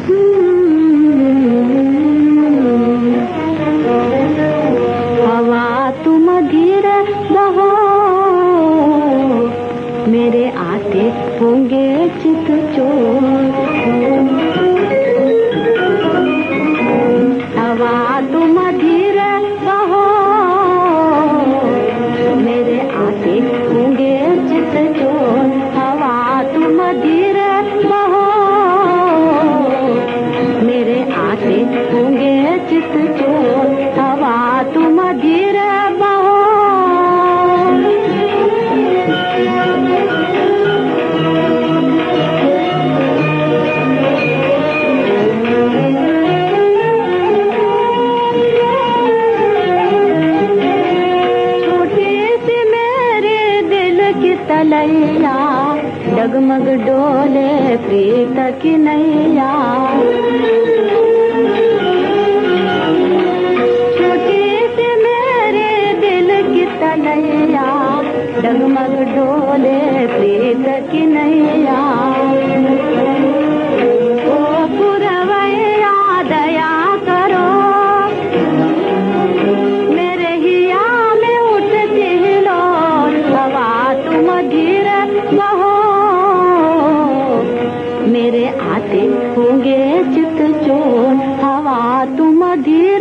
हवा तुम धीरे बहो, मेरे आते होंगे चित चोर। हवा तुम धीरे बहो, मेरे आते होंगे चित चोर। हवा तुम धीरे बहो, मेरे आते होंगे चित चोर। हवा तुम धीरे बहो। तलैया डगमग डोले प्रीत की नैया। छोटी सी मेरे दिल की तलैया डगमग डोले प्रीत की नैया। ओ पुरवैया दया करो, मेरे हिया में उठती लो। हवा तुम धीरे बहो, मेरे आते होंगे चित चोर। हवा तुम धीरे